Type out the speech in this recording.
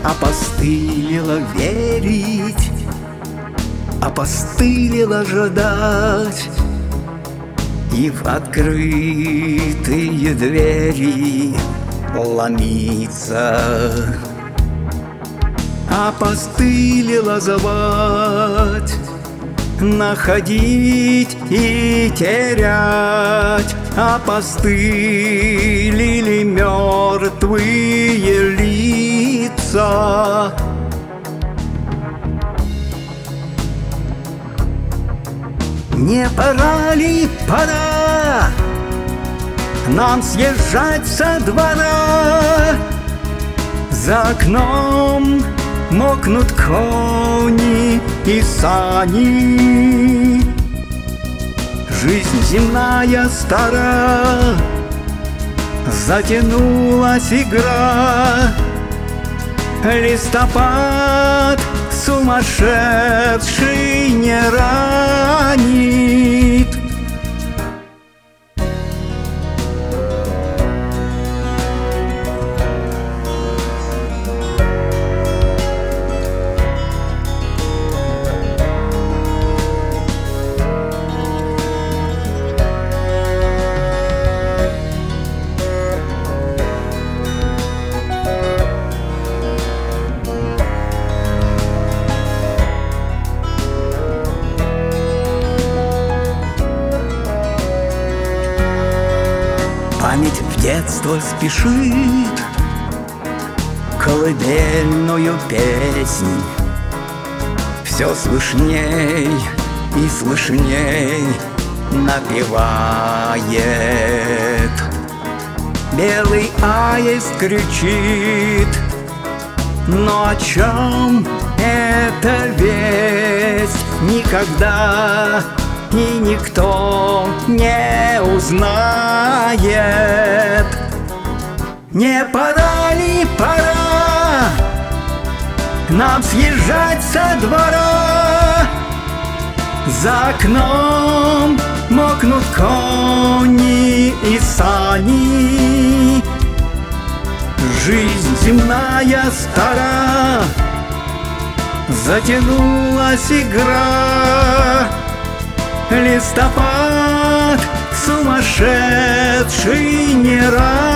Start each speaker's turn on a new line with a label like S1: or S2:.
S1: Опостылило верить, опостылило ждать, и в открытые двери ломиться. Опостылило звать, находить и терять. Опостылили мертвые лица. Не пора ли, пора нам съезжать со двора? За окном мокнут кони и сани. Жизнь земная стара, затянулась игра. Листопад сумасшедший не ранит. Память в детство спешит колыбельную песнь. Все слышней и слышней напевает. Белый аист кричит, но о чем эта весть? Никогда и никто не узнает. Не пора ли, пора нам съезжать со двора? За окном мокнут кони и сани. Жизнь земная стара, затянулась игра. Листопад сумасшедший не ранит.